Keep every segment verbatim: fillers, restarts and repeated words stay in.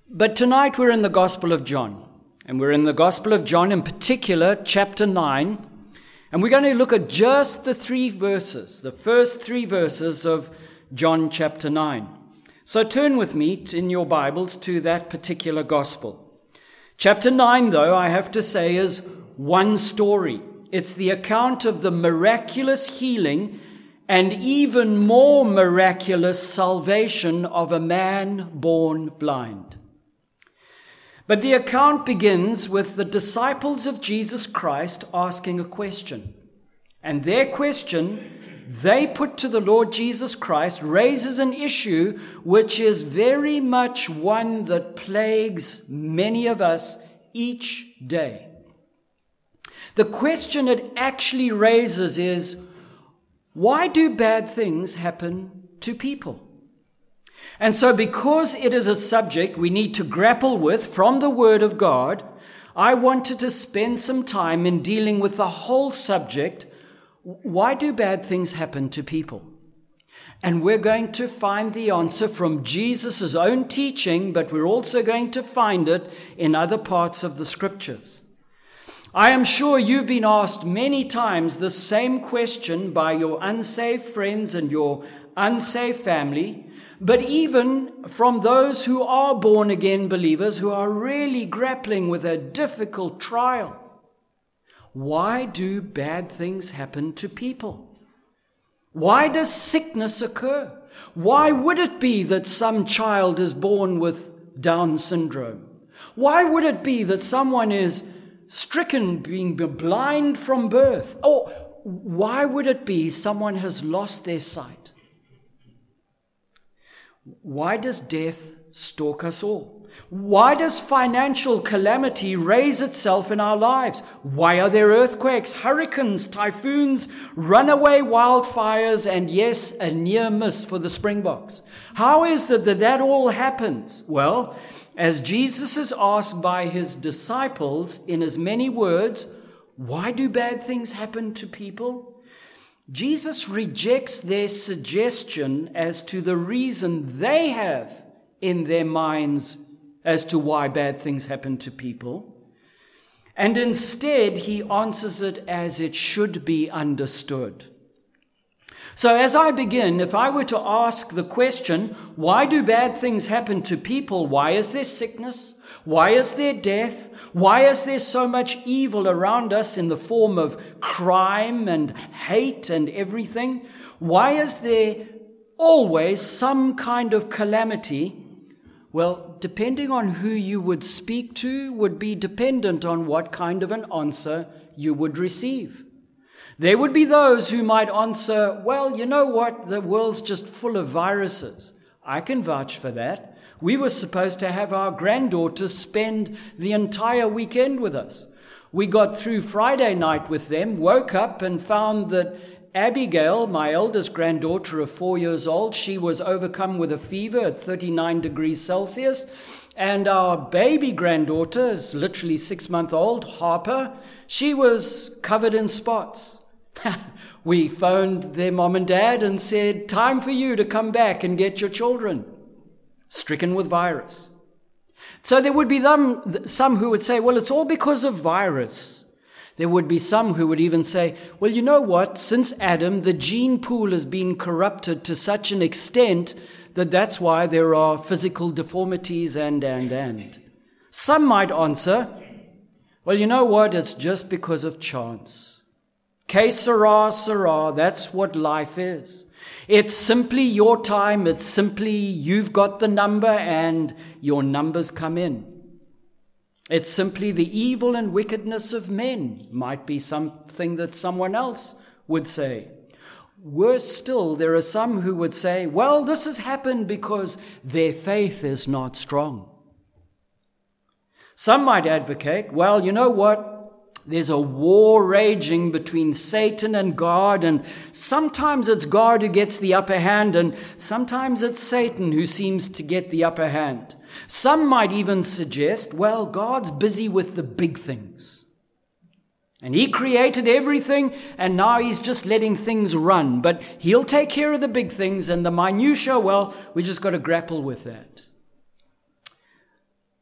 But tonight we're in the Gospel of John, and we're in the Gospel of John in particular, chapter nine, and we're going to look at just the three verses, the first three verses of John chapter nine. So turn with me in your Bibles to that particular Gospel. Chapter nine, though, I have to say, is one story. It's the account of the miraculous healing and even more miraculous salvation of a man born blind. But the account begins with the disciples of Jesus Christ asking a question. And their question they put to the Lord Jesus Christ raises an issue which is very much one that plagues many of us each day. The question it actually raises is, why do bad things happen to people? And so because it is a subject we need to grapple with from the Word of God, I wanted to spend some time in dealing with the whole subject. Why do bad things happen to people? And we're going to find the answer from Jesus' own teaching, but we're also going to find it in other parts of the Scriptures. I am sure you've been asked many times the same question by your unsaved friends and your unsaved family, but even from those who are born-again believers who are really grappling with a difficult trial. Why do bad things happen to people? Why does sickness occur? Why would it be that some child is born with Down syndrome? Why would it be that someone is stricken, being blind from birth? Or why would it be someone has lost their sight? Why does death stalk us all? Why does financial calamity raise itself in our lives? Why are there earthquakes, hurricanes, typhoons, runaway wildfires, and yes, a near miss for the Springboks? How is it that that all happens? Well, as Jesus is asked by his disciples in as many words, why do bad things happen to people? Jesus rejects their suggestion as to the reason they have in their minds as to why bad things happen to people. And instead, he answers it as it should be understood. So as I begin, if I were to ask the question, why do bad things happen to people? Why is there sickness? Why is there death? Why is there so much evil around us in the form of crime and hate and everything? Why is there always some kind of calamity? Well, depending on who you would speak to would be dependent on what kind of an answer you would receive. There would be those who might answer, well, you know what, the world's just full of viruses. I can vouch for that. We were supposed to have our granddaughters spend the entire weekend with us. We got through Friday night with them, woke up and found that Abigail, my eldest granddaughter of four years old, she was overcome with a fever at thirty-nine degrees Celsius. And our baby granddaughter is literally six months old, Harper. She was covered in spots. We phoned their mom and dad and said, time for you to come back and get your children. Stricken with virus. So there would be them, some who would say, well, it's all because of virus. There would be some who would even say, well, you know what? Since Adam, the gene pool has been corrupted to such an extent that that's why there are physical deformities and, and, and. Some might answer, well, you know what? It's just because of chance. Que sera, sera, that's what life is. It's simply your time. It's simply you've got the number and your numbers come in. It's simply the evil and wickedness of men, might be something that someone else would say. Worse still, there are some who would say, well, this has happened because their faith is not strong. Some might advocate, well, you know what? There's a war raging between Satan and God, and sometimes it's God who gets the upper hand, and sometimes it's Satan who seems to get the upper hand. Some might even suggest, well, God's busy with the big things. And he created everything, and now he's just letting things run. But he'll take care of the big things, and the minutiae, well, we just got to grapple with that.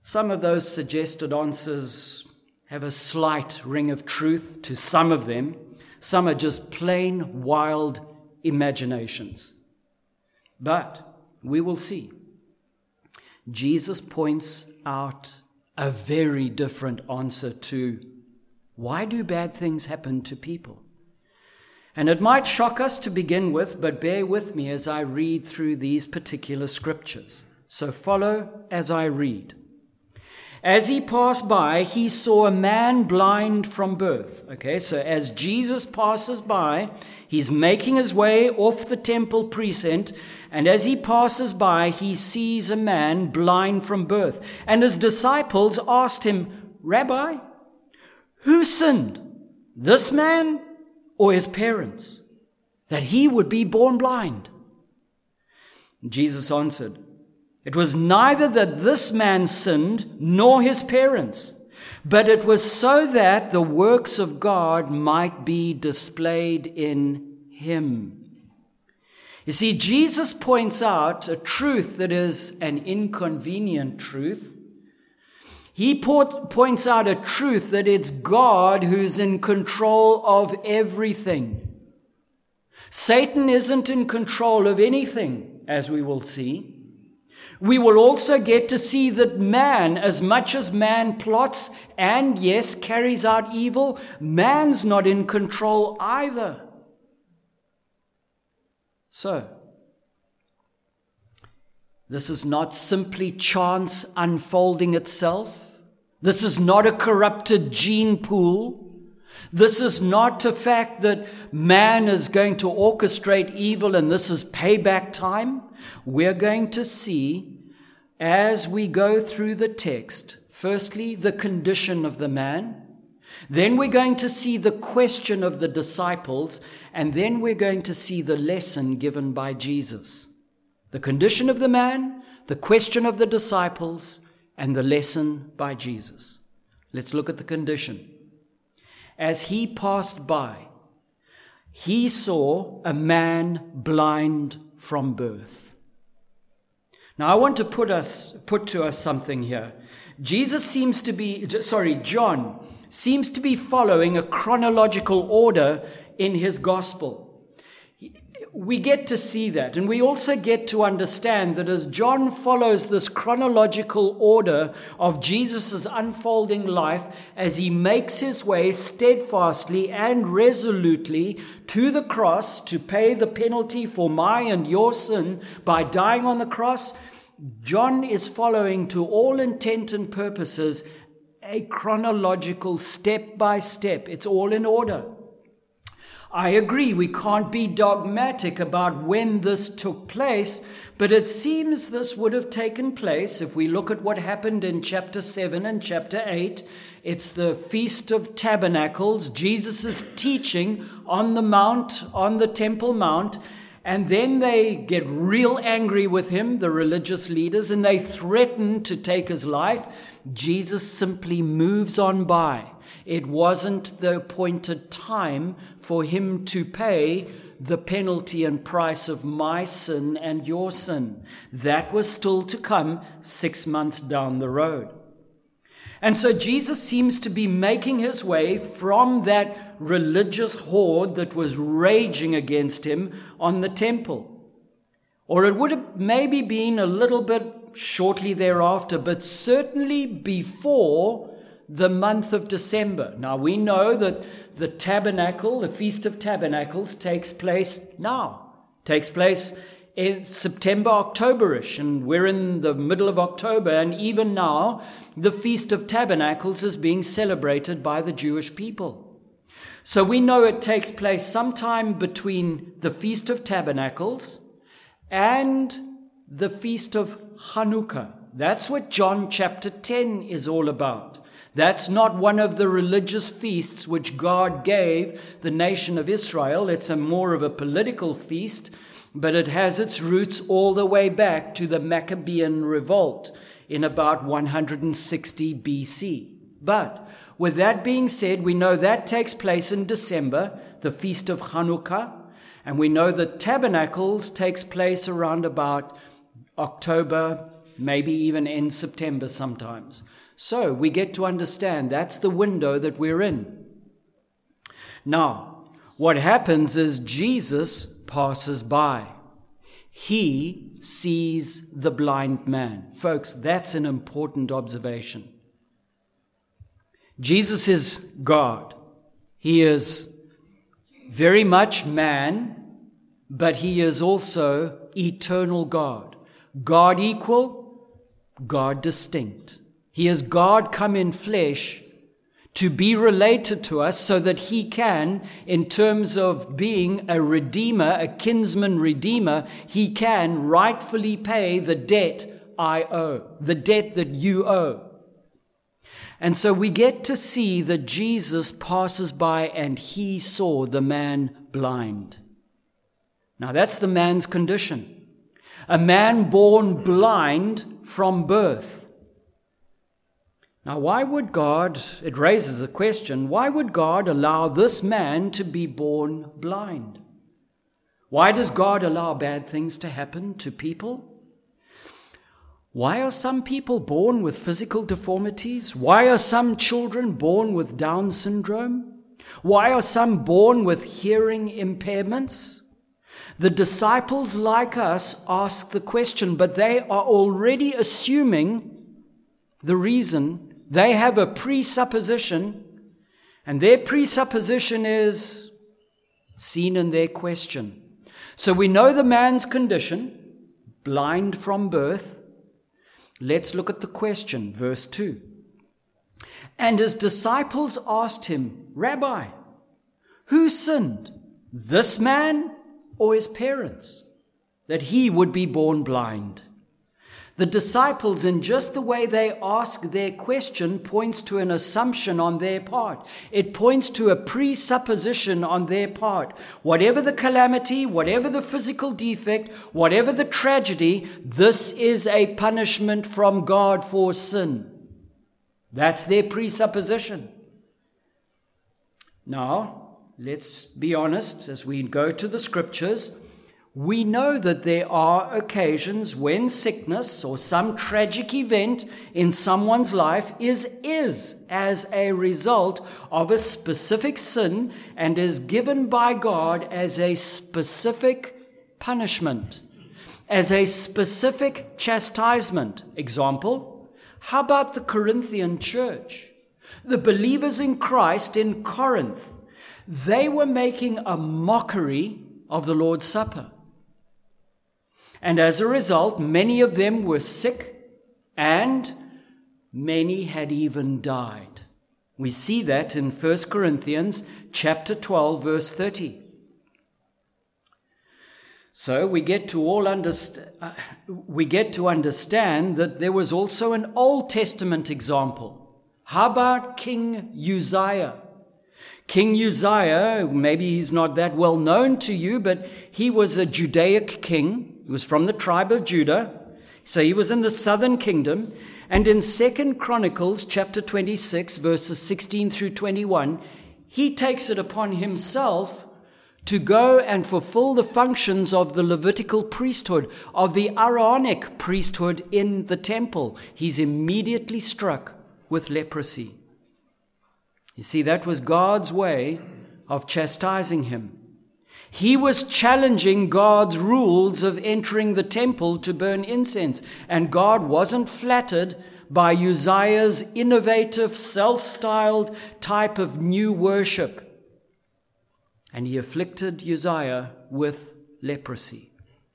Some of those suggested answers have a slight ring of truth to some of them. Some are just plain wild imaginations. But we will see. Jesus points out a very different answer to why do bad things happen to people? And it might shock us to begin with, but bear with me as I read through these particular scriptures. So follow as I read. As he passed by, he saw a man blind from birth. Okay, so as Jesus passes by, he's making his way off the temple precinct, and as he passes by, he sees a man blind from birth. And his disciples asked him, Rabbi, who sinned, this man or his parents, that he would be born blind? Jesus answered, it was neither that this man sinned nor his parents, but it was so that the works of God might be displayed in him. You see, Jesus points out a truth that is an inconvenient truth. He po- points out a truth that it's God who's in control of everything. Satan isn't in control of anything, as we will see. We will also get to see that man, as much as man plots and, yes, carries out evil, man's not in control either. So, this is not simply chance unfolding itself. This is not a corrupted gene pool. This is not a fact that man is going to orchestrate evil and this is payback time. We're going to see, as we go through the text, firstly, the condition of the man. Then we're going to see the question of the disciples. And then we're going to see the lesson given by Jesus. The condition of the man, the question of the disciples, and the lesson by Jesus. Let's look at the condition. As he passed by, he saw a man blind from birth. Now, I want to put us put to us something here. Jesus seems to be, sorry, John seems to be following a chronological order in his gospel. We get to see that, and we also get to understand that as John follows this chronological order of Jesus' unfolding life, as he makes his way steadfastly and resolutely to the cross to pay the penalty for my and your sin by dying on the cross, John is following, to all intent and purposes, a chronological step by step. It's all in order. I agree, we can't be dogmatic about when this took place, but it seems this would have taken place if we look at what happened in chapter seven and chapter eight. It's the Feast of Tabernacles. Jesus is teaching on the mount, on the Temple Mount, and then they get real angry with him, the religious leaders, and they threaten to take his life. Jesus simply moves on by. It wasn't the appointed time for him to pay the penalty and price of my sin and your sin. That was still to come six months down the road. And so Jesus seems to be making his way from that religious horde that was raging against him on the temple. Or it would have maybe been a little bit shortly thereafter, but certainly before the month of December. Now, we know that the tabernacle, the Feast of Tabernacles, takes place now. Takes place in September, October-ish, and we're in the middle of October, and even now, the Feast of Tabernacles is being celebrated by the Jewish people. So we know it takes place sometime between the Feast of Tabernacles and the Feast of Hanukkah. That's what John chapter ten is all about. That's not one of the religious feasts which God gave the nation of Israel. It's a more of a political feast, but it has its roots all the way back to the Maccabean revolt in about one hundred sixty B C. But with that being said, we know that takes place in December, the Feast of Hanukkah, and we know that Tabernacles takes place around about October, maybe even in September sometimes. So we get to understand that's the window that we're in. Now, what happens is Jesus passes by. He sees the blind man. Folks, that's an important observation. Jesus is God. He is very much man, but he is also eternal God. God equal, God distinct. He is God come in flesh to be related to us so that he can, in terms of being a redeemer, a kinsman redeemer, he can rightfully pay the debt I owe, the debt that you owe. And so we get to see that Jesus passes by and he saw the man blind. Now that's the man's condition. A man born blind from birth. Now, why would God, it raises a question, why would God allow this man to be born blind? Why does God allow bad things to happen to people? Why are some people born with physical deformities? Why are some children born with Down syndrome? Why are some born with hearing impairments? The disciples, like us, ask the question, but they are already assuming the reason. They have a presupposition, and their presupposition is seen in their question. So we know the man's condition, blind from birth. Let's look at the question, verse two. And his disciples asked him, Rabbi, who sinned, this man or his parents, that he would be born blind? The disciples, in just the way they ask their question, points to an assumption on their part. It points to a presupposition on their part. Whatever the calamity, whatever the physical defect, whatever the tragedy, this is a punishment from God for sin. That's their presupposition. Now, let's be honest, as we go to the scriptures, we know that there are occasions when sickness or some tragic event in someone's life is, is as a result of a specific sin and is given by God as a specific punishment, as a specific chastisement. Example, how about the Corinthian church? The believers in Christ in Corinth, they were making a mockery of the Lord's Supper. And as a result, many of them were sick and many had even died. We see that in First Corinthians chapter twelve, verse thirty. So we get to all underst- uh, we get to understand that there was also an Old Testament example. How about King Uzziah? King Uzziah, maybe he's not that well known to you, but he was a Judaic king. He was from the tribe of Judah, so he was in the southern kingdom. And in Second Chronicles chapter twenty-six, verses sixteen through twenty-one, he takes it upon himself to go and fulfill the functions of the Levitical priesthood, of the Aaronic priesthood in the temple. He's immediately struck with leprosy. You see, that was God's way of chastising him. He was challenging God's rules of entering the temple to burn incense, and God wasn't flattered by Uzziah's innovative, self-styled type of new worship. And he afflicted Uzziah with leprosy.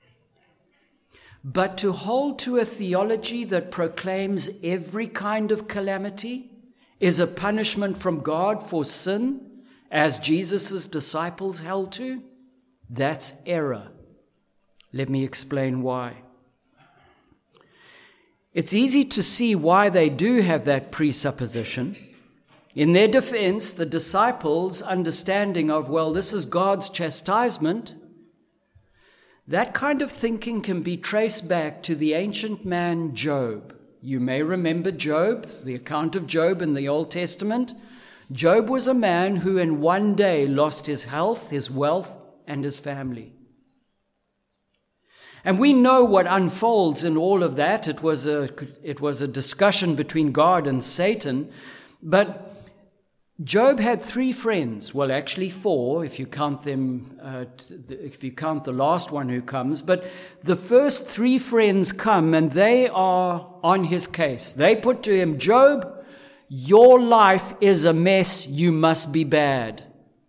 But to hold to a theology that proclaims every kind of calamity is a punishment from God for sin, as Jesus' disciples held to, that's error. Let me explain why. It's easy to see why they do have that presupposition. In their defense, the disciples' understanding of, well, this is God's chastisement, that kind of thinking can be traced back to the ancient man Job. You may remember Job, the account of Job in the Old Testament. Job was a man who in one day lost his health, his wealth, and his family. And we know what unfolds in all of that. It was a, it was a discussion between God and Satan. But Job had three friends. Well, actually four, if you count them, uh, if you count the last one who comes. But the first three friends come and they are on his case. They put to him, Job, your life is a mess. You must be bad.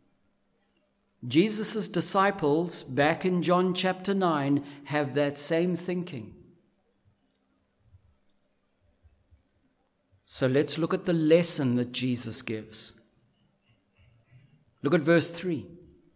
Jesus' disciples, back in John chapter nine, have that same thinking. So let's look at the lesson that Jesus gives. Look at verse three.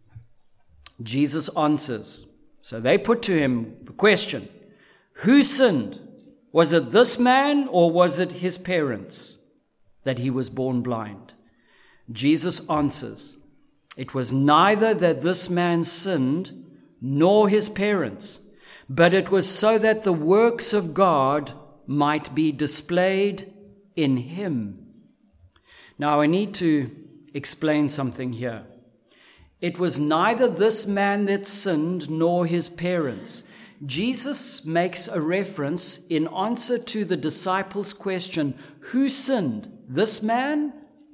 Jesus answers. So they put to him the question, who sinned? Was it this man or was it his parents that he was born blind? Jesus answers, it was neither that this man sinned nor his parents, but it was so that the works of God might be displayed in him. Now I need to explain something here. It was neither this man that sinned nor his parents. Jesus makes a reference in answer to the disciples' question, who sinned, this man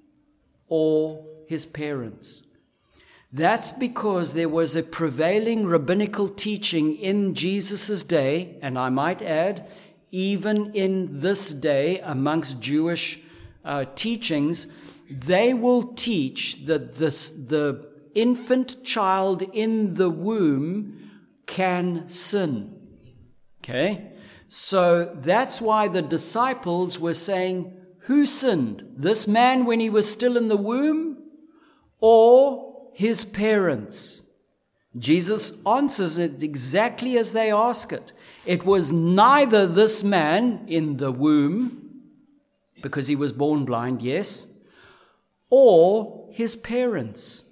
or his parents? That's because there was a prevailing rabbinical teaching in Jesus' day, and I might add, even in this day amongst Jewish uh, teachings, they will teach that this, the infant child in the womb can sin. Okay? So that's why the disciples were saying, who sinned? This man when he was still in the womb or his parents? Jesus answers it exactly as they ask it. It was neither this man in the womb, because he was born blind, yes, or his parents.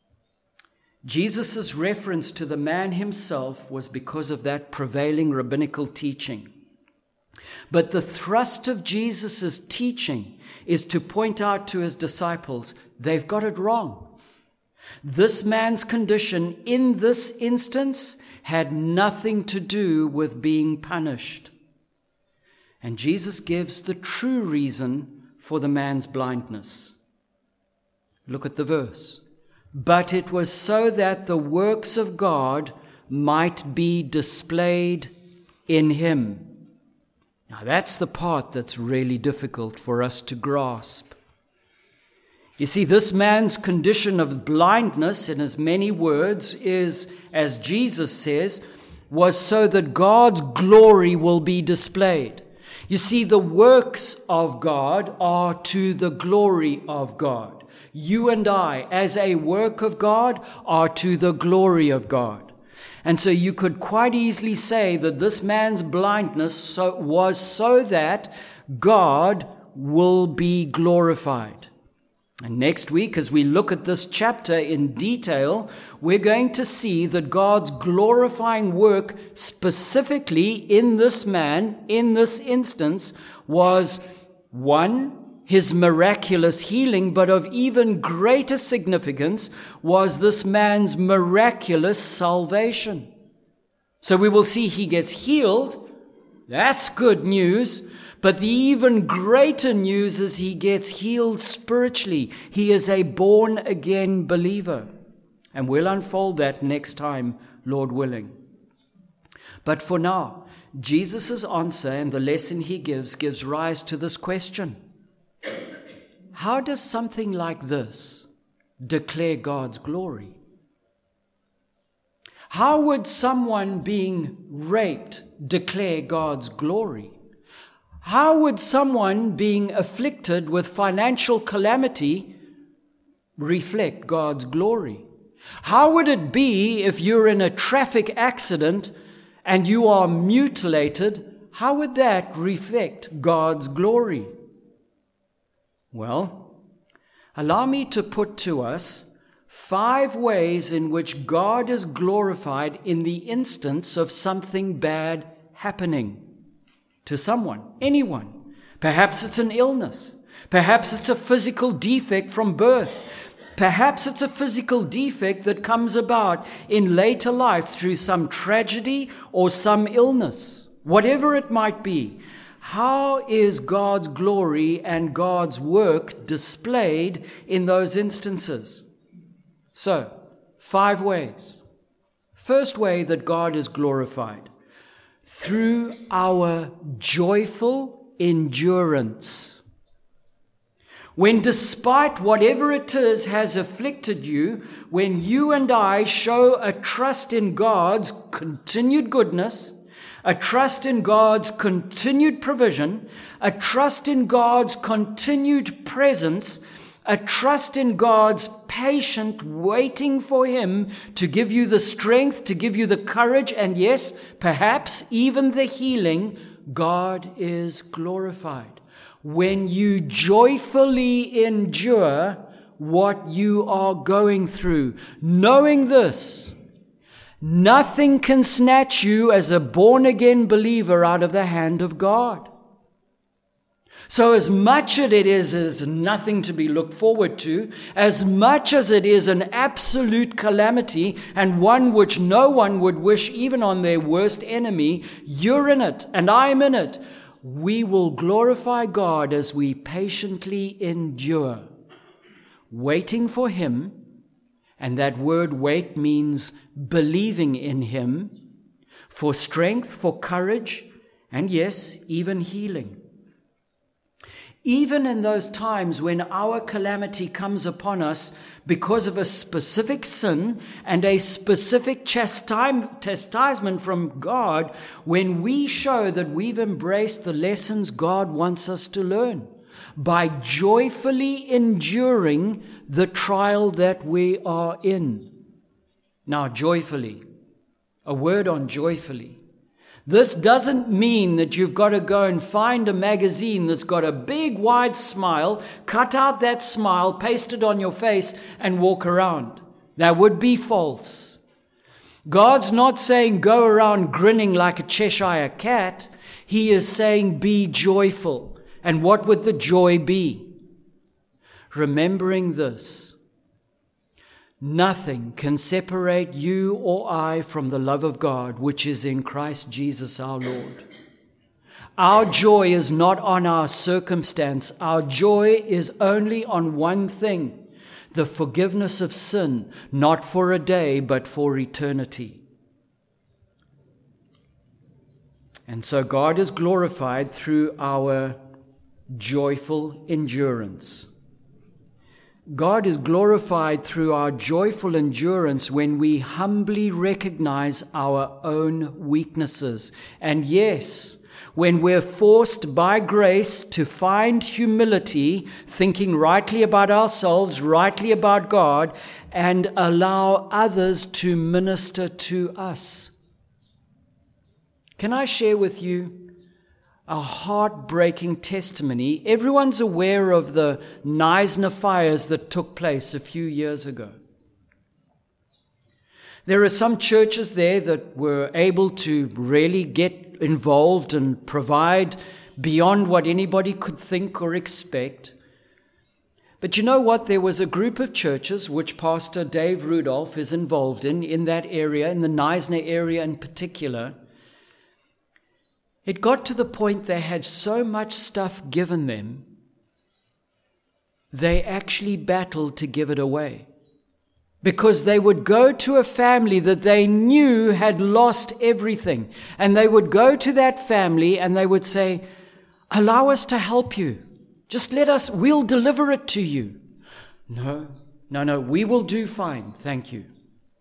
Jesus' reference to the man himself was because of that prevailing rabbinical teaching. But the thrust of Jesus' teaching is to point out to his disciples, they've got it wrong. This man's condition in this instance had nothing to do with being punished. And Jesus gives the true reason for the man's blindness. Look at the verse. But it was so that the works of God might be displayed in him. Now that's the part that's really difficult for us to grasp. You see, this man's condition of blindness, in as many words, is, as Jesus says, was so that God's glory will be displayed. You see, the works of God are to the glory of God. You and I, as a work of God, are to the glory of God. And so you could quite easily say that this man's blindness so, was so that God will be glorified. And next week, as we look at this chapter in detail, we're going to see that God's glorifying work specifically in this man, in this instance, was one, his miraculous healing, but of even greater significance was this man's miraculous salvation. So we will see he gets healed. That's good news. But the even greater news is he gets healed spiritually. He is a born-again believer. And we'll unfold that next time, Lord willing. But for now, Jesus' answer and the lesson he gives gives rise to this question. How does something like this declare God's glory? How would someone being raped declare God's glory? How would someone being afflicted with financial calamity reflect God's glory? How would it be if you're in a traffic accident and you are mutilated? How would that reflect God's glory? Well, allow me to put to us five ways in which God is glorified in the instance of something bad happening to someone, anyone. Perhaps it's an illness. Perhaps it's a physical defect from birth. Perhaps it's a physical defect that comes about in later life through some tragedy or some illness. Whatever it might be, how is God's glory and God's work displayed in those instances? So, five ways. First way that God is glorified, through our joyful endurance. When despite whatever it is has afflicted you, when you and I show a trust in God's continued goodness, a trust in God's continued provision, a trust in God's continued presence, a trust in God's patient waiting for Him to give you the strength, to give you the courage, and yes, perhaps even the healing, God is glorified. When you joyfully endure what you are going through, knowing this, nothing can snatch you as a born-again believer out of the hand of God. So as much as it is as nothing to be looked forward to, as much as it is an absolute calamity and one which no one would wish even on their worst enemy, you're in it and I'm in it. We will glorify God as we patiently endure, waiting for Him. And that word wait means believing in Him for strength, for courage, and yes, even healing. Even in those times when our calamity comes upon us because of a specific sin and a specific chastisement from God, when we show that we've embraced the lessons God wants us to learn by joyfully enduring the trial that we are in. Now, joyfully, a word on joyfully. This doesn't mean that you've got to go and find a magazine that's got a big wide smile, cut out that smile, paste it on your face, and walk around. That would be false. God's not saying go around grinning like a Cheshire cat. He is saying be joyful. And what would the joy be? Remembering this. Nothing can separate you or I from the love of God, which is in Christ Jesus our Lord. Our joy is not on our circumstance. Our joy is only on one thing, the forgiveness of sin, not for a day, but for eternity. And so God is glorified through our joyful endurance. God is glorified through our joyful endurance when we humbly recognize our own weaknesses. And yes, when we're forced by grace to find humility, thinking rightly about ourselves, rightly about God, and allow others to minister to us. Can I share with you a heartbreaking testimony? Everyone's aware of the Knysna fires that took place a few years ago. There are some churches there that were able to really get involved and provide beyond what anybody could think or expect. But you know what? There was a group of churches which Pastor Dave Rudolph is involved in, in that area, in the Knysna area in particular. It got to the point they had so much stuff given them, they actually battled to give it away. Because they would go to a family that they knew had lost everything. And they would go to that family and they would say, allow us to help you. Just let us, we'll deliver it to you. No, no, no, we will do fine, thank you.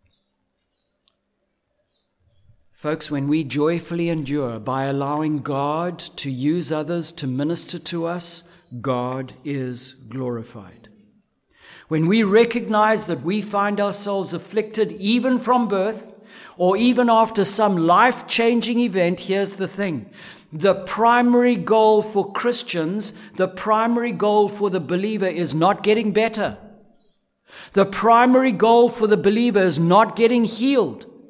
Folks, when we joyfully endure by allowing God to use others to minister to us, God is glorified. When we recognize that we find ourselves afflicted even from birth or even after some life-changing event, here's the thing. The primary goal for Christians, the primary goal for the believer is not getting better. The primary goal for the believer is not getting healed.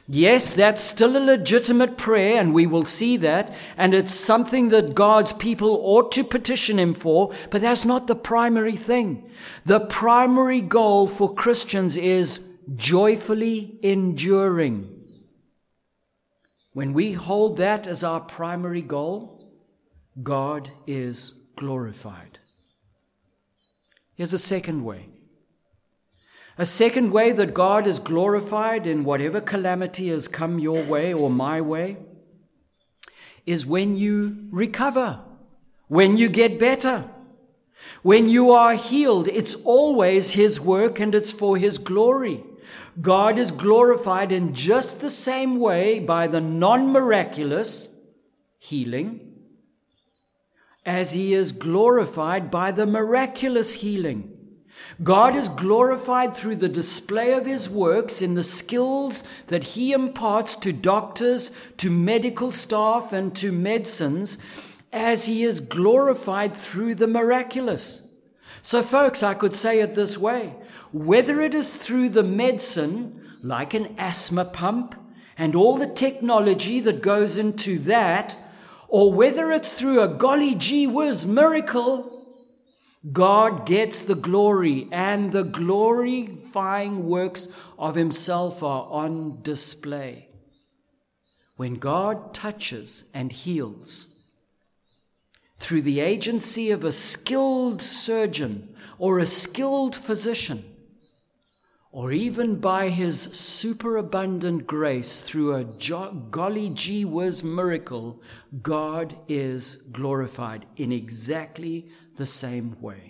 Yes, that's still a legitimate prayer, and we will see that, and it's something that God's people ought to petition him for, but that's not the primary thing. The primary goal for Christians is joyfully enduring. When we hold that as our primary goal, God is glorified. Here's a second way. A second way that God is glorified in whatever calamity has come your way or my way is when you recover, when you get better, when you are healed. It's always his work and it's for his glory. God is glorified in just the same way by the non-miraculous healing as he is glorified by the miraculous healing. God is glorified through the display of his works in the skills that he imparts to doctors, to medical staff, and to medicines, as he is glorified through the miraculous. So folks, I could say it this way: whether it is through the medicine, like an asthma pump, and all the technology that goes into that, or whether it's through a golly gee whiz miracle, God gets the glory, and the glorifying works of himself are on display. When God touches and heals through the agency of a skilled surgeon or a skilled physician, or even by his superabundant grace through a jo- golly gee whiz miracle, God is glorified in exactly the same way.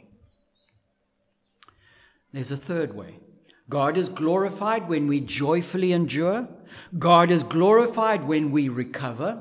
There's a third way. God is glorified when we joyfully endure. God is glorified when we recover.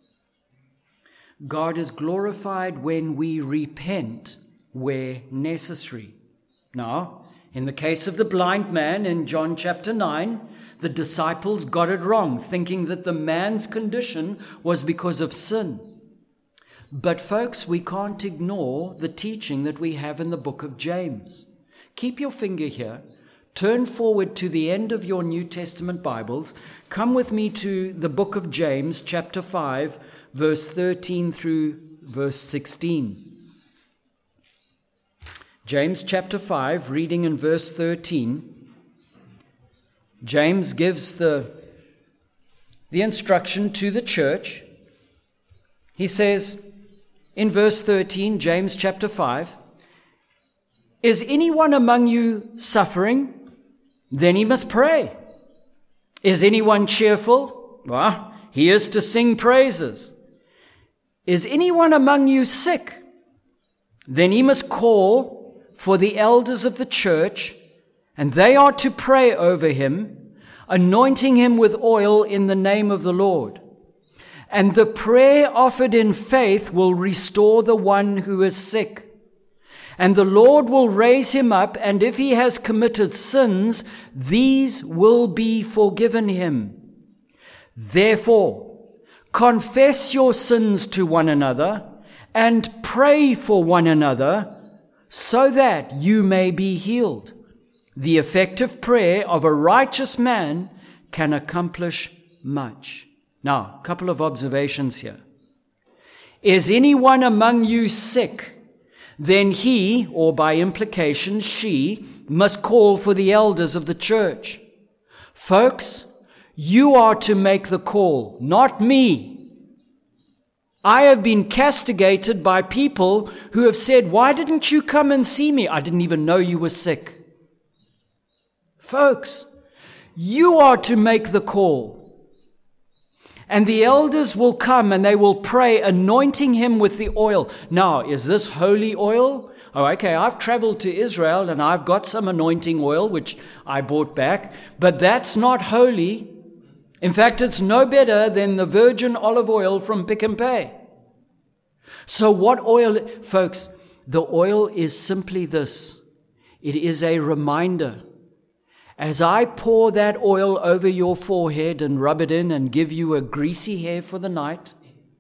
God is glorified when we repent where necessary. Now, in the case of the blind man in John chapter nine, the disciples got it wrong, thinking that the man's condition was because of sin. But folks, we can't ignore the teaching that we have in the book of James. Keep your finger here. Turn forward to the end of your New Testament Bibles. Come with me to the book of James, chapter five, verse thirteen through verse sixteen. James chapter five, reading in verse thirteen. James gives the, the instruction to the church. He says, in verse thirteen, James chapter five, "Is anyone among you suffering? Then he must pray. Is anyone cheerful? Well, he is to sing praises. Is anyone among you sick? Then he must call for the elders of the church, and they are to pray over him, anointing him with oil in the name of the Lord. And the prayer offered in faith will restore the one who is sick. And the Lord will raise him up, and if he has committed sins, these will be forgiven him. Therefore, confess your sins to one another, and pray for one another, so that you may be healed. The effective prayer of a righteous man can accomplish much." Now, a couple of observations here. Is anyone among you sick? Then he, or by implication she, must call for the elders of the church. Folks, you are to make the call, not me. I have been castigated by people who have said, "Why didn't you come and see me? I didn't even know you were sick." Folks, you are to make the call. And the elders will come and they will pray, anointing him with the oil. Now, is this holy oil? Oh, okay, I've traveled to Israel and I've got some anointing oil, which I bought back, but that's not holy. In fact, it's no better than the virgin olive oil from Pick and Pay. So what oil, folks? The oil is simply this. It is a reminder. As I pour that oil over your forehead and rub it in and give you a greasy hair for the night,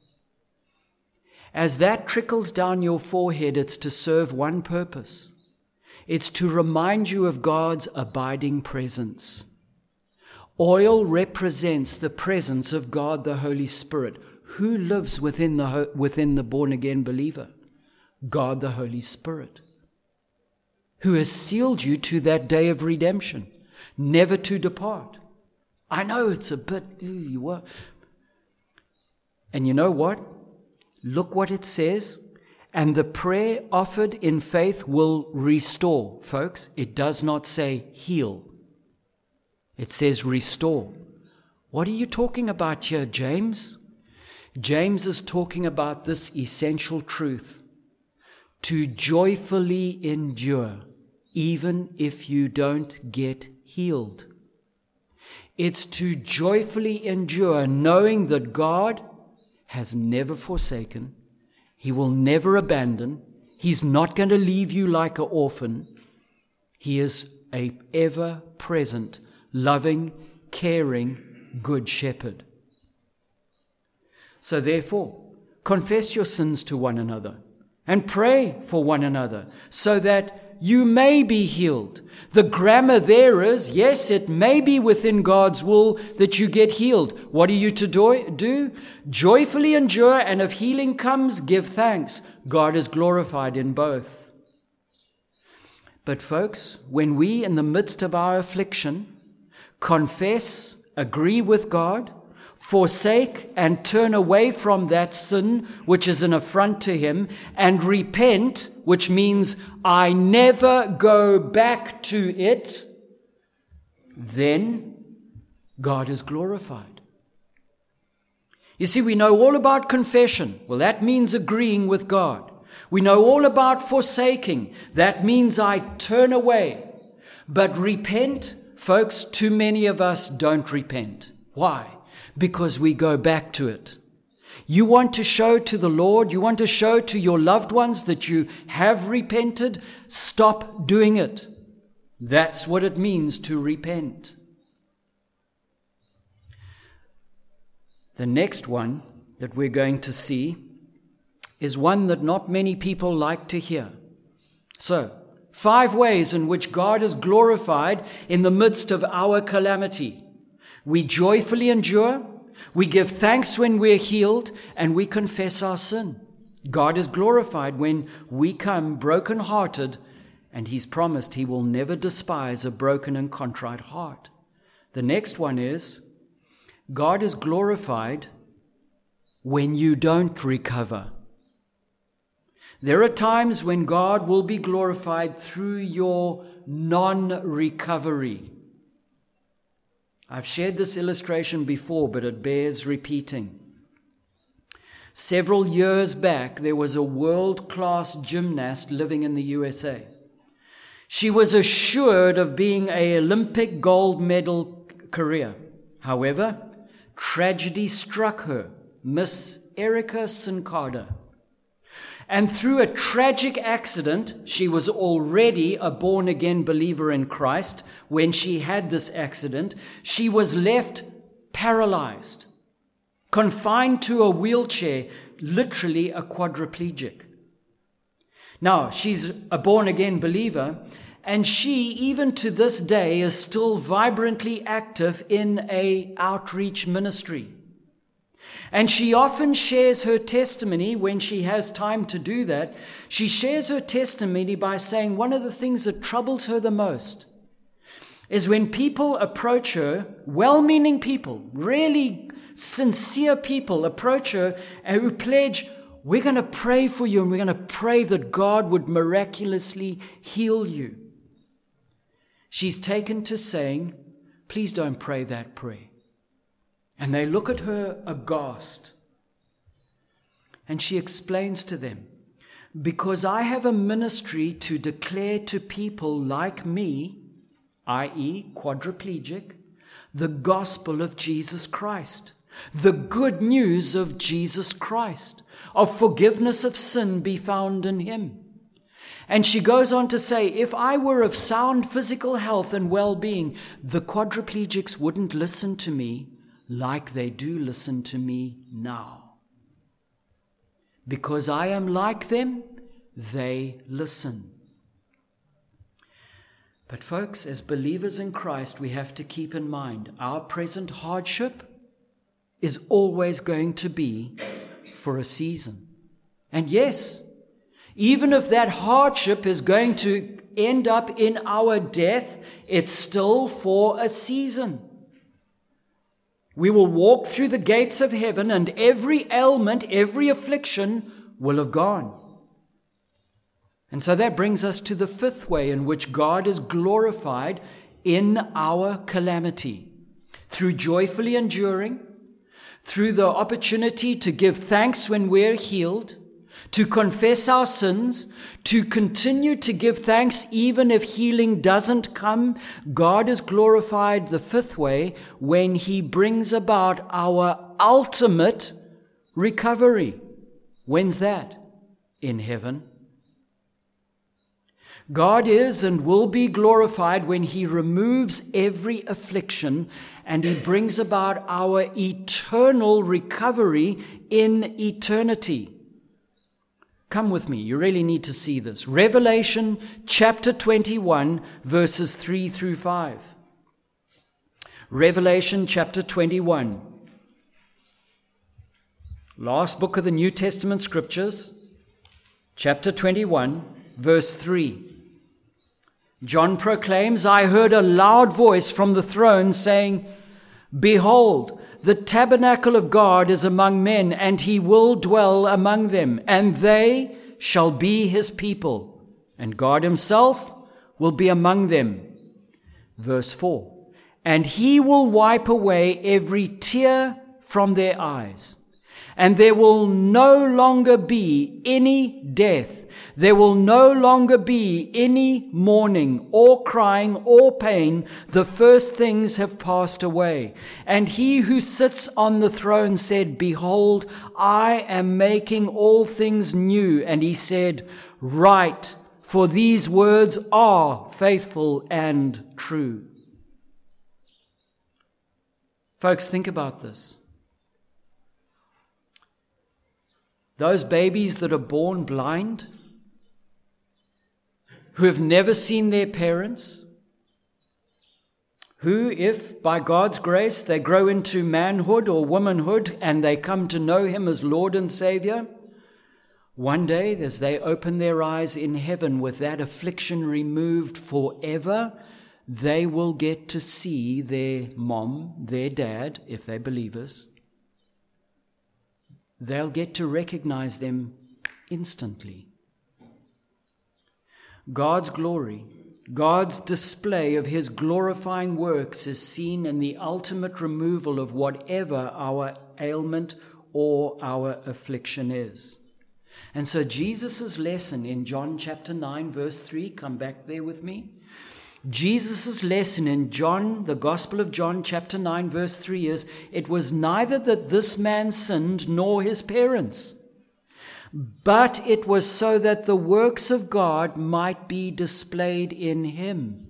as that trickles down your forehead, it's to serve one purpose. It's to remind you of God's abiding presence. Oil represents the presence of God, the Holy Spirit. Who lives within the, within the born-again believer? God, the Holy Spirit, who has sealed you to that day of redemption, never to depart. I know it's a bit, ooh, you were. And you know what? Look what it says. And the prayer offered in faith will restore. Folks, it does not say heal. It says restore. What are you talking about here, James? James is talking about this essential truth. To joyfully endure, even if you don't get healed. It's to joyfully endure, knowing that God has never forsaken. He will never abandon. He's not going to leave you like an orphan. He is a ever-present, loving, caring, good shepherd. So therefore, confess your sins to one another and pray for one another so that you may be healed. The grammar there is, yes, it may be within God's will that you get healed. What are you to do? Joyfully endure, and if healing comes, give thanks. God is glorified in both. But folks, when we, in the midst of our affliction, confess, agree with God, forsake and turn away from that sin which is an affront to Him, and repent, which means I never go back to it, then God is glorified. You see, we know all about confession. Well, that means agreeing with God. We know all about forsaking. That means I turn away. But repent, folks, too many of us don't repent. Why? Because we go back to it. You want to show to the Lord, you want to show to your loved ones that you have repented, stop doing it. That's what it means to repent. The next one that we're going to see is one that not many people like to hear. So, five ways in which God is glorified in the midst of our calamity. We joyfully endure, we give thanks when we're healed, and we confess our sin. God is glorified when we come broken-hearted, and He's promised He will never despise a broken and contrite heart. The next one is, God is glorified when you don't recover. There are times when God will be glorified through your non-recovery. I've shared this illustration before, but it bears repeating. Several years back, there was a world-class gymnast living in the U S A. She was assured of being an Olympic gold medal career. However, tragedy struck her, Miss Erica Sincada. And through a tragic accident, she was already a born-again believer in Christ. When she had this accident, she was left paralyzed, confined to a wheelchair, literally a quadriplegic. Now, she's a born-again believer, and she, even to this day, is still vibrantly active in an outreach ministry. And she often shares her testimony when she has time to do that. She shares her testimony by saying one of the things that troubles her the most is when people approach her, well-meaning people, really sincere people approach her and who pledge, we're going to pray for you and we're going to pray that God would miraculously heal you. She's taken to saying, please don't pray that prayer. And they look at her aghast. And she explains to them, because I have a ministry to declare to people like me, that is quadriplegic, the gospel of Jesus Christ, the good news of Jesus Christ, of forgiveness of sin be found in Him. And she goes on to say, if I were of sound physical health and well-being, the quadriplegics wouldn't listen to me like they do listen to me now. Because I am like them, they listen. But folks, as believers in Christ, we have to keep in mind our present hardship is always going to be for a season. And yes, even if that hardship is going to end up in our death, it's still for a season. We will walk through the gates of heaven, and every ailment, every affliction will have gone. And so that brings us to the fifth way in which God is glorified in our calamity. Through joyfully enduring, through the opportunity to give thanks when we're healed, to confess our sins, to continue to give thanks even if healing doesn't come. God is glorified the fifth way when he brings about our ultimate recovery. When's that? In heaven. God is and will be glorified when he removes every affliction and he brings about our eternal recovery in eternity. Come with me. You really need to see this. Revelation chapter twenty-one, verses three through five. Revelation chapter twenty-one. Last book of the New Testament scriptures, chapter twenty-one, verse three. John proclaims, I heard a loud voice from the throne saying, Behold, the tabernacle of God is among men, and he will dwell among them, and they shall be his people, and God himself will be among them. Verse four, and he will wipe away every tear from their eyes, and there will no longer be any death. There will no longer be any mourning or crying or pain. The first things have passed away. And he who sits on the throne said, Behold, I am making all things new. And he said, Write, for these words are faithful and true. Folks, think about this. Those babies that are born blind, who have never seen their parents, who, if by God's grace they grow into manhood or womanhood and they come to know him as Lord and Savior, one day as they open their eyes in heaven with that affliction removed forever, they will get to see their mom, their dad, if they're believers. They'll get to recognize them instantly. God's glory, God's display of his glorifying works is seen in the ultimate removal of whatever our ailment or our affliction is. And so Jesus' lesson in John chapter nine, verse three, come back there with me. Jesus' lesson in John, the Gospel of John chapter nine, verse three is, it was neither that this man sinned nor his parents, but it was so that the works of God might be displayed in him.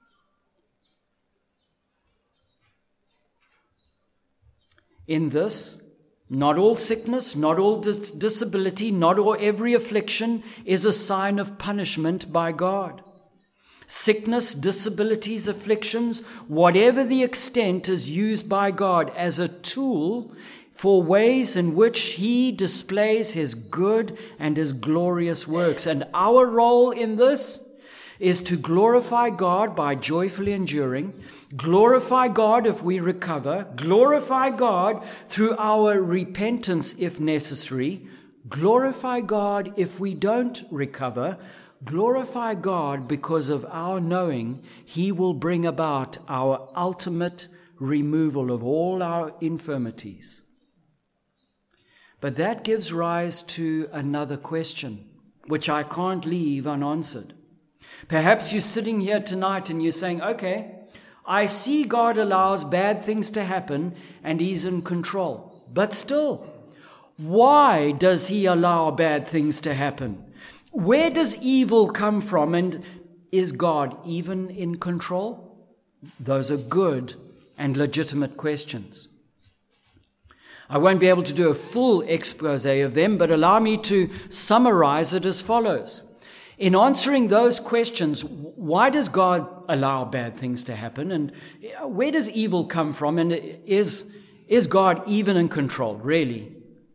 In this, not all sickness, not all dis- disability, not all every affliction is a sign of punishment by God. Sickness, disabilities, afflictions, whatever the extent, is used by God as a tool for ways in which he displays his good and his glorious works. And our role in this is to glorify God by joyfully enduring, glorify God if we recover, glorify God through our repentance if necessary, glorify God if we don't recover, glorify God because of our knowing he will bring about our ultimate removal of all our infirmities. But that gives rise to another question, which I can't leave unanswered. Perhaps you're sitting here tonight and you're saying, okay, I see God allows bad things to happen and he's in control. But still, why does he allow bad things to happen? Where does evil come from? And is God even in control? Those are good and legitimate questions. I won't be able to do a full expose of them, but allow me to summarize it as follows. In answering those questions, why does God allow bad things to happen? And where does evil come from? And is, is God even in control, really?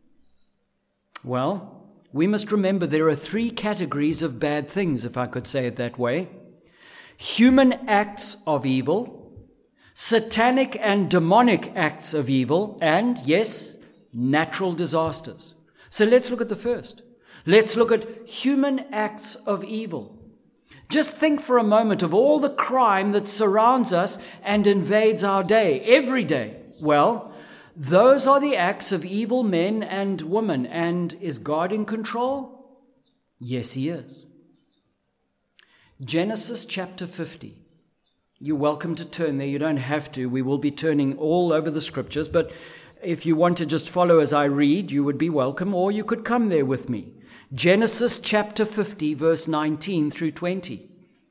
Well, we must remember there are three categories of bad things, if I could say it that way. Human acts of evil, satanic and demonic acts of evil, and, yes, natural disasters. So let's look at the first. Let's look at human acts of evil. Just think for a moment of all the crime that surrounds us and invades our day, every day. Well, those are the acts of evil men and women. And is God in control? Yes, He is. Genesis chapter fifty. You're welcome to turn there. You don't have to. We will be turning all over the scriptures. But if you want to just follow as I read, you would be welcome, or you could come there with me. Genesis chapter fifty, verse nineteen through twenty.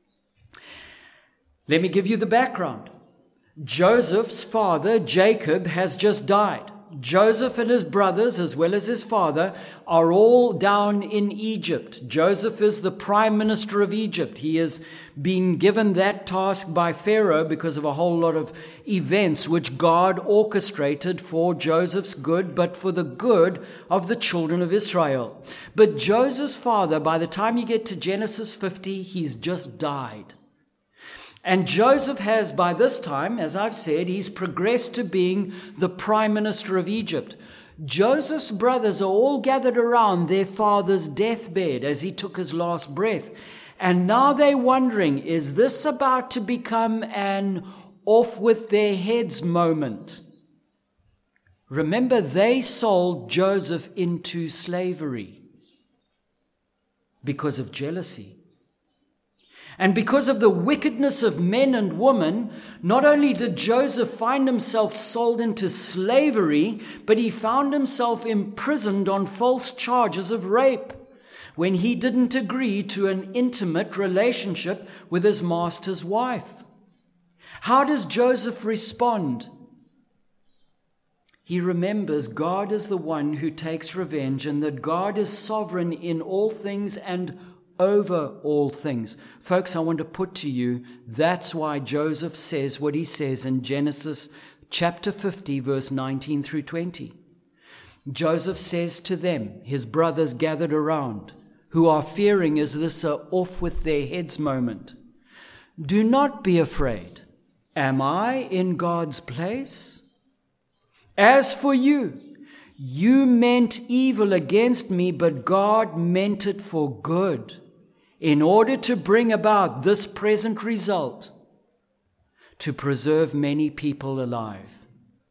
Let me give you the background. Joseph's father, Jacob, has just died. Joseph and his brothers, as well as his father, are all down in Egypt. Joseph is the prime minister of Egypt. He has been given that task by Pharaoh because of a whole lot of events which God orchestrated for Joseph's good, but for the good of the children of Israel. But Joseph's father, by the time you get to Genesis fifty, he's just died. And Joseph has, by this time, as I've said, he's progressed to being the prime minister of Egypt. Joseph's brothers are all gathered around their father's deathbed as he took his last breath. And now they're wondering, is this about to become an off with their heads moment? Remember, they sold Joseph into slavery because of jealousy. And because of the wickedness of men and women, not only did Joseph find himself sold into slavery, but he found himself imprisoned on false charges of rape when he didn't agree to an intimate relationship with his master's wife. How does Joseph respond? He remembers God is the one who takes revenge and that God is sovereign in all things and over all things. Folks, I want to put to you, that's why Joseph says what he says in Genesis chapter fifty, verse nineteen through twenty. Joseph says to them, his brothers gathered around, who are fearing, is this a off with their heads moment? Do not be afraid. Am I in God's place? As for you, you meant evil against me, but God meant it for good, in order to bring about this present result, to preserve many people alive.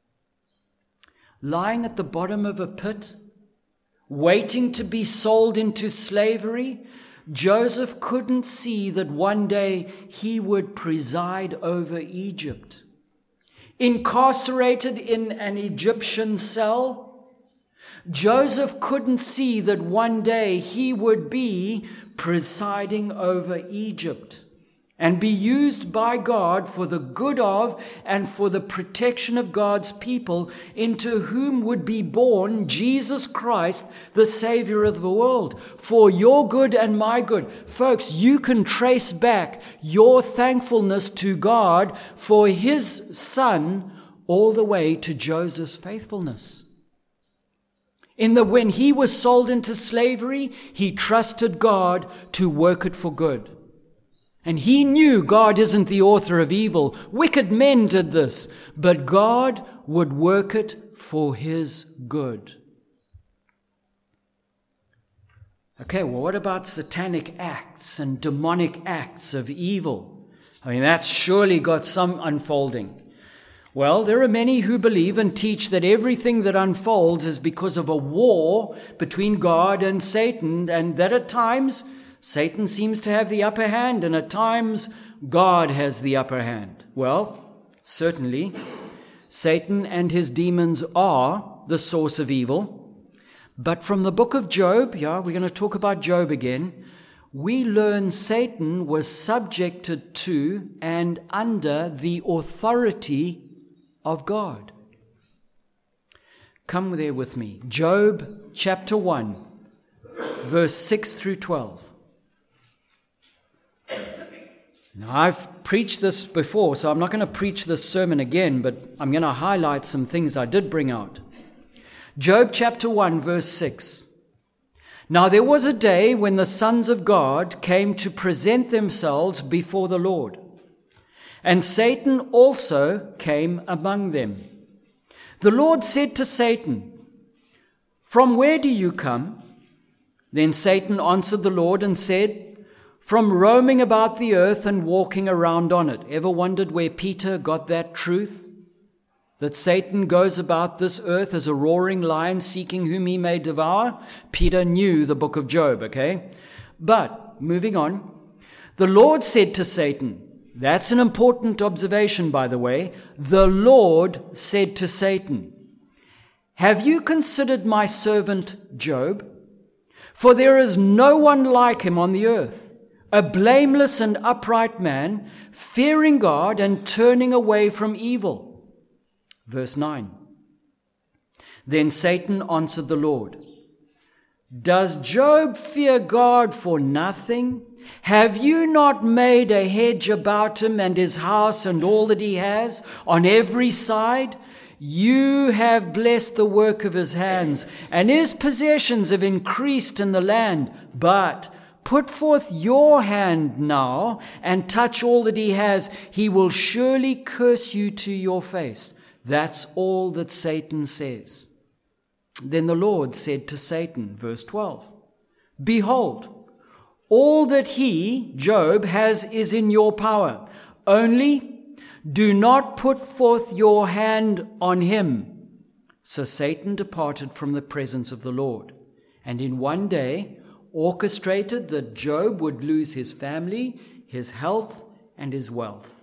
Lying at the bottom of a pit, waiting to be sold into slavery, Joseph couldn't see that one day he would preside over Egypt. Incarcerated in an Egyptian cell, Joseph couldn't see that one day he would be presiding over Egypt and be used by God for the good of and for the protection of God's people, into whom would be born Jesus Christ, the Savior of the world, for your good and my good. Folks, you can trace back your thankfulness to God for His Son all the way to Joseph's faithfulness. In the when he was sold into slavery, he trusted God to work it for good. And he knew God isn't the author of evil. Wicked men did this, but God would work it for his good. Okay, well, what about satanic acts and demonic acts of evil? I mean, that's surely got some unfolding. Well, there are many who believe and teach that everything that unfolds is because of a war between God and Satan, and that at times Satan seems to have the upper hand, and at times God has the upper hand. Well, certainly, Satan and his demons are the source of evil. But from the book of Job, yeah, we're going to talk about Job again, we learn Satan was subjected to and under the authority of God. Come there with me. Job chapter one, verse six through twelve. Now, I've preached this before, so I'm not going to preach this sermon again, but I'm going to highlight some things I did bring out. Job chapter one, verse six. Now there was a day when the sons of God came to present themselves before the Lord, and Satan also came among them. The Lord said to Satan, "From where do you come?" Then Satan answered the Lord and said, "From roaming about the earth and walking around on it." Ever wondered where Peter got that truth? That Satan goes about this earth as a roaring lion seeking whom he may devour? Peter knew the book of Job, okay? But, moving on, the Lord said to Satan, that's an important observation, by the way. The Lord said to Satan, "Have you considered my servant Job? For there is no one like him on the earth, a blameless and upright man, fearing God and turning away from evil." Verse nine. Then Satan answered the Lord, "Does Job fear God for nothing? Have you not made a hedge about him and his house and all that he has on every side? You have blessed the work of his hands, and his possessions have increased in the land. But put forth your hand now and touch all that he has. He will surely curse you to your face." That's all that Satan says. Then the Lord said to Satan, verse twelve, "Behold, all that he, Job, has is in your power. Only do not put forth your hand on him." So Satan departed from the presence of the Lord, and in one day orchestrated that Job would lose his family, his health, and his wealth.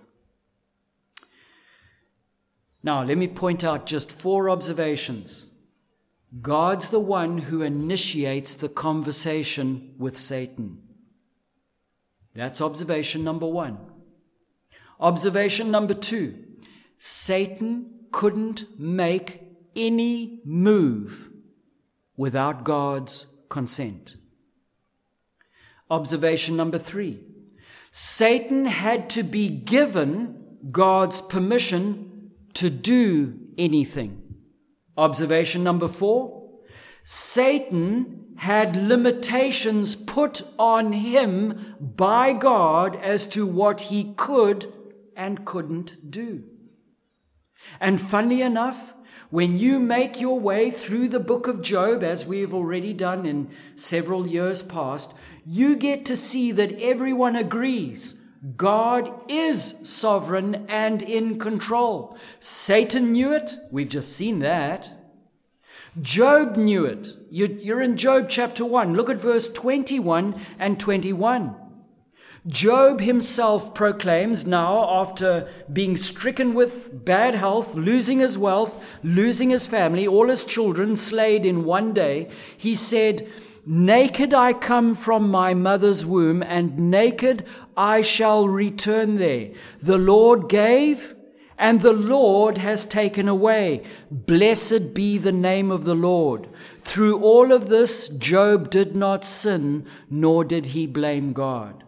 Now, let me point out just four observations. God's the one who initiates the conversation with Satan. That's observation number one. Observation number two, Satan couldn't make any move without God's consent. Observation number three, Satan had to be given God's permission to do anything. Observation number four, Satan had limitations put on him by God as to what he could and couldn't do. And funnily enough, when you make your way through the book of Job, as we have already done in several years past, you get to see that everyone agrees God is sovereign and in control. Satan knew it. We've just seen that. Job knew it. You're in Job chapter one. Look at verse twenty-one and twenty-one. Job himself proclaims now, after being stricken with bad health, losing his wealth, losing his family, all his children slain in one day, he said, "Naked I come from my mother's womb, and naked I shall return there. The Lord gave, and the Lord has taken away. Blessed be the name of the Lord." Through all of this, Job did not sin, nor did he blame God.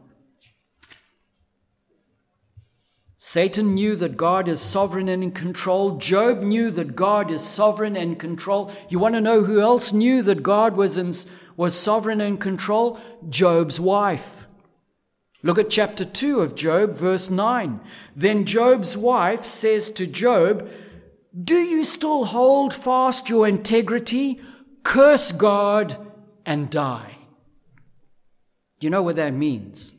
Satan knew that God is sovereign and in control. Job knew that God is sovereign and in control. You want to know who else knew that God was in was sovereign and in control? Job's wife. Look at chapter two of Job, verse nine. Then Job's wife says to Job, "Do you still hold fast your integrity? Curse God and die." Do you know what that means?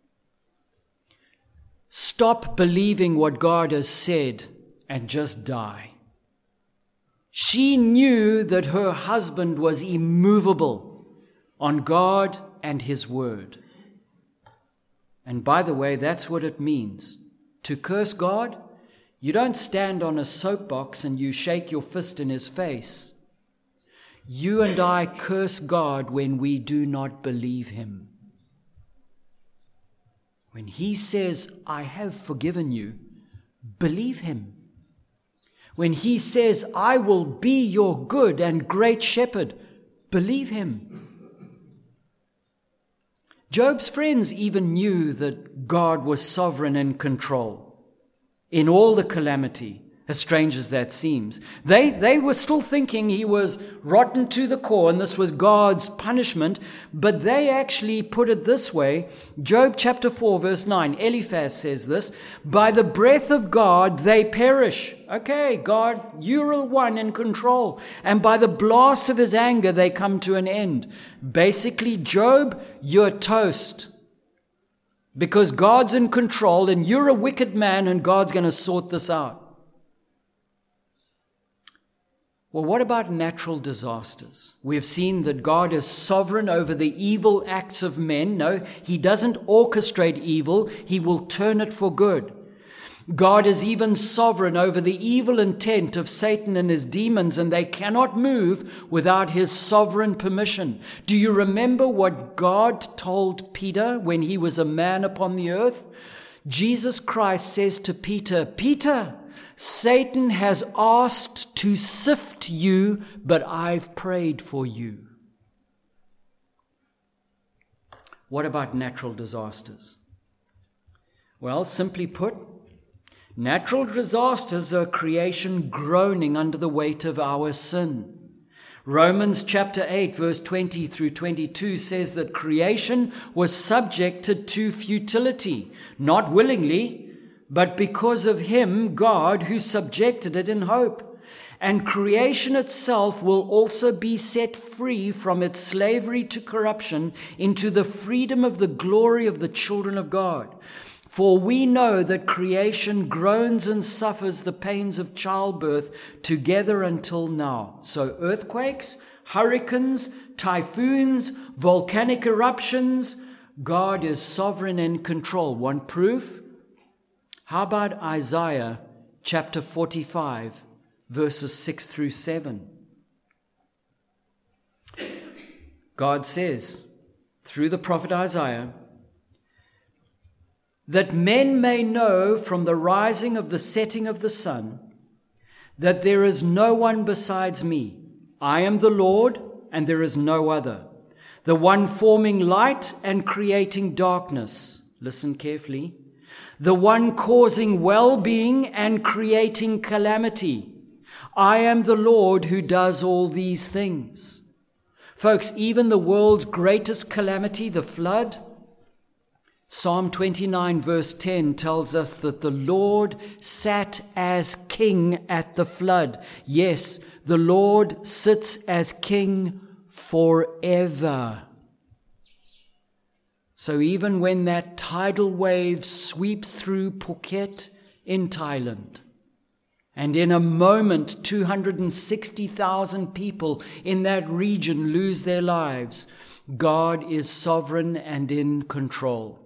Stop believing what God has said and just die. She knew that her husband was immovable on God and his word. And by the way, that's what it means. To curse God, you don't stand on a soapbox and you shake your fist in his face. You and I curse God when we do not believe him. When he says, "I have forgiven you," believe him. When he says, "I will be your good and great shepherd," believe him. Job's friends even knew that God was sovereign and control in all the calamity, as strange as that seems. They, they were still thinking he was rotten to the core and this was God's punishment, but they actually put it this way. Job chapter four, verse nine, Eliphaz says this, by the breath of God they perish. Okay, God, you're the one in control. And by the blast of his anger they come to an end. Basically, Job, you're toast. Because God's in control and you're a wicked man and God's going to sort this out. Well, what about natural disasters? We have seen that God is sovereign over the evil acts of men. No, he doesn't orchestrate evil. He will turn it for good. God is even sovereign over the evil intent of Satan and his demons, and they cannot move without his sovereign permission. Do you remember what God told Peter when he was a man upon the earth? Jesus Christ says to Peter, Peter, Satan has asked to sift you, but I've prayed for you. What about natural disasters? Well, simply put, natural disasters are creation groaning under the weight of our sin. Romans chapter eight, verse twenty through twenty-two says that creation was subjected to futility, not willingly, but because of him, God, who subjected it in hope. And creation itself will also be set free from its slavery to corruption into the freedom of the glory of the children of God. For we know that creation groans and suffers the pains of childbirth together until now. So earthquakes, hurricanes, typhoons, volcanic eruptions, God is sovereign and control. One proof? How about Isaiah chapter forty-five, verses six through seven? God says, through the prophet Isaiah, that men may know from the rising of the setting of the sun that there is no one besides me. I am the Lord, and there is no other, the one forming light and creating darkness. Listen carefully. The one causing well-being and creating calamity. I am the Lord who does all these things. Folks, even the world's greatest calamity, the flood, Psalm twenty-nine verse ten tells us that the Lord sat as king at the flood. Yes, the Lord sits as king forever. So even when that tidal wave sweeps through Phuket in Thailand, and in a moment two hundred sixty thousand people in that region lose their lives, God is sovereign and in control.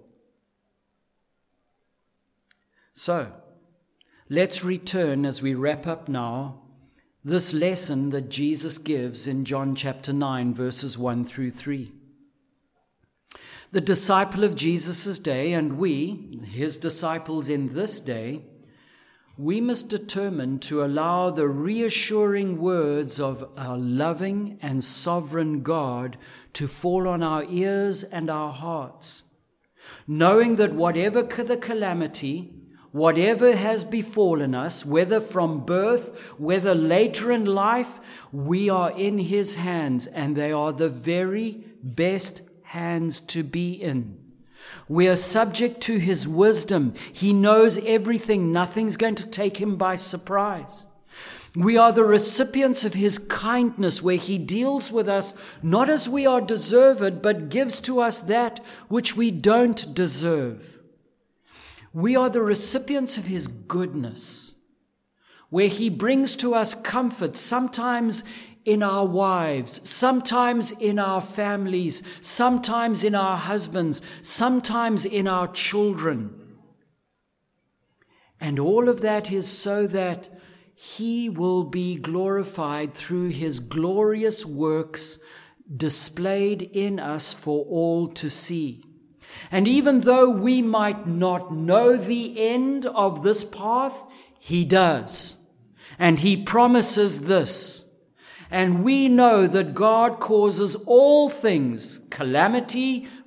So, let's return as we wrap up now this lesson that Jesus gives in John chapter nine, verses one through three. The disciple of Jesus' day, and we, his disciples in this day, we must determine to allow the reassuring words of our loving and sovereign God to fall on our ears and our hearts, knowing that whatever the calamity, whatever has befallen us, whether from birth, whether later in life, we are in his hands, and they are the very best hands to be in. We are subject to his wisdom. He knows everything. Nothing's going to take him by surprise. We are the recipients of his kindness, where he deals with us not as we are deserved, but gives to us that which we don't deserve. We are the recipients of his goodness, where he brings to us comfort, sometimes in our wives, sometimes in our families, sometimes in our husbands, sometimes in our children. And all of that is so that he will be glorified through his glorious works displayed in us for all to see. And even though we might not know the end of this path, he does. And he promises this. And we know that God causes all things, calamity,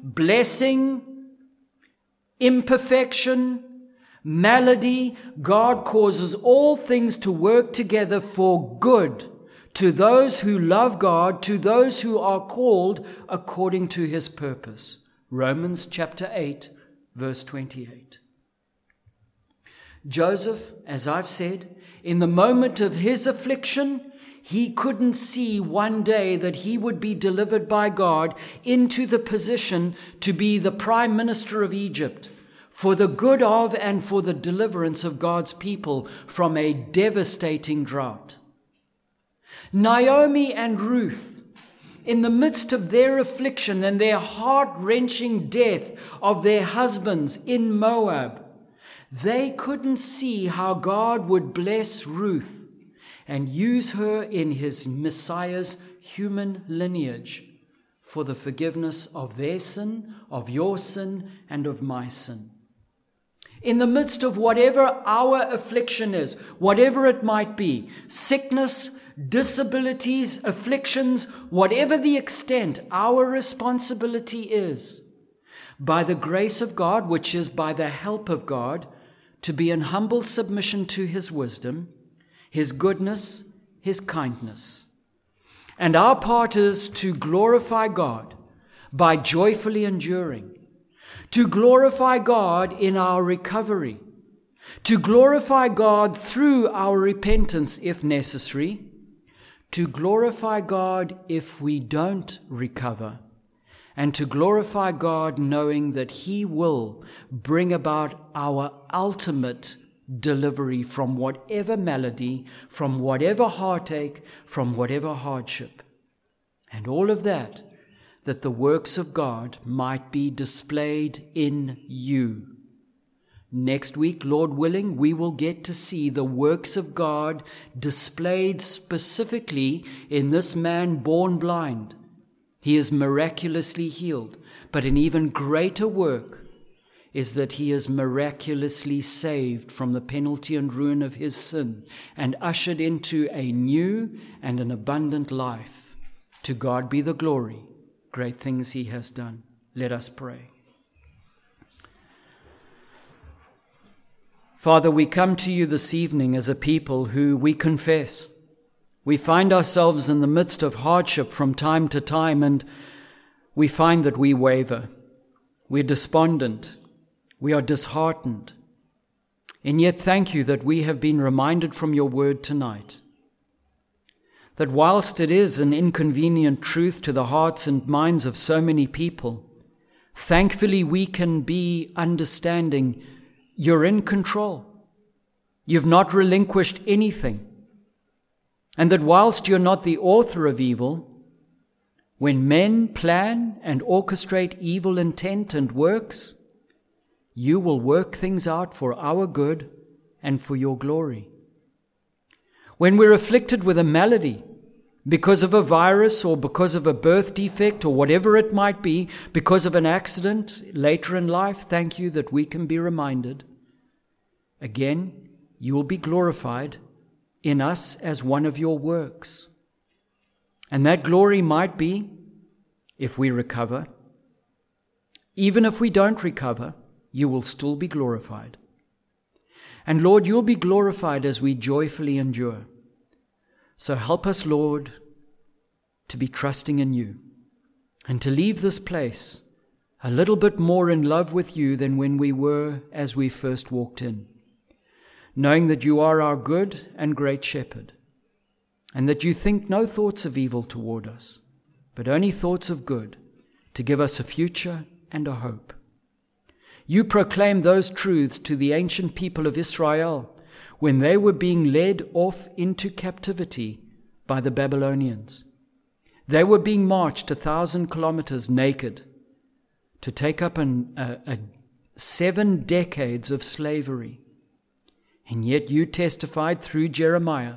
blessing, imperfection, malady, God causes all things to work together for good to those who love God, to those who are called according to his purpose. Romans chapter eight, verse twenty-eight. Joseph, as I've said, in the moment of his affliction, he couldn't see one day that he would be delivered by God into the position to be the prime minister of Egypt for the good of and for the deliverance of God's people from a devastating drought. Naomi and Ruth, in the midst of their affliction and their heart-wrenching death of their husbands in Moab, they couldn't see how God would bless Ruth and use her in his Messiah's human lineage for the forgiveness of their sin, of your sin, and of my sin. In the midst of whatever our affliction is, whatever it might be, sickness, disabilities, afflictions, whatever the extent, our responsibility is, by the grace of God, which is by the help of God, to be in humble submission to his wisdom, his goodness, his kindness. And our part is to glorify God by joyfully enduring, to glorify God in our recovery, to glorify God through our repentance if necessary, to glorify God if we don't recover, and to glorify God knowing that he will bring about our ultimate delivery from whatever malady, from whatever heartache, from whatever hardship. And all of that, that the works of God might be displayed in you. Next week, Lord willing, we will get to see the works of God displayed specifically in this man born blind. He is miraculously healed, but an even greater work is that he is miraculously saved from the penalty and ruin of his sin and ushered into a new and an abundant life. To God be the glory. Great things he has done. Let us pray. Father, we come to you this evening as a people who we confess. We find ourselves in the midst of hardship from time to time, and we find that we waver. We're despondent. We are disheartened. And yet thank you that we have been reminded from your word tonight that whilst it is an inconvenient truth to the hearts and minds of so many people, thankfully we can be understanding you're in control. You've not relinquished anything. And that whilst you're not the author of evil, when men plan and orchestrate evil intent and works, you will work things out for our good and for your glory. When we're afflicted with a malady because of a virus or because of a birth defect or whatever it might be, because of an accident later in life, thank you that we can be reminded, again, you will be glorified in us as one of your works. And that glory might be if we recover. Even if we don't recover, you will still be glorified. And Lord, you'll be glorified as we joyfully endure. So help us, Lord, to be trusting in you and to leave this place a little bit more in love with you than when we were as we first walked in, knowing that you are our good and great shepherd, and that you think no thoughts of evil toward us, but only thoughts of good, to give us a future and a hope. You proclaimed those truths to the ancient people of Israel when they were being led off into captivity by the Babylonians. They were being marched a thousand kilometers naked to take up an, a, a seven decades of slavery. And yet you testified through Jeremiah,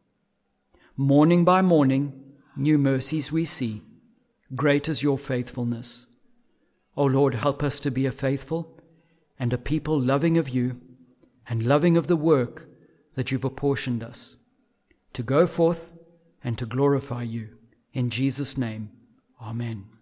morning by morning, new mercies we see. Great is your faithfulness. O Lord, help us to be a faithful and a people loving of you and loving of the work that you've apportioned us, to go forth and to glorify you. In Jesus' name, amen.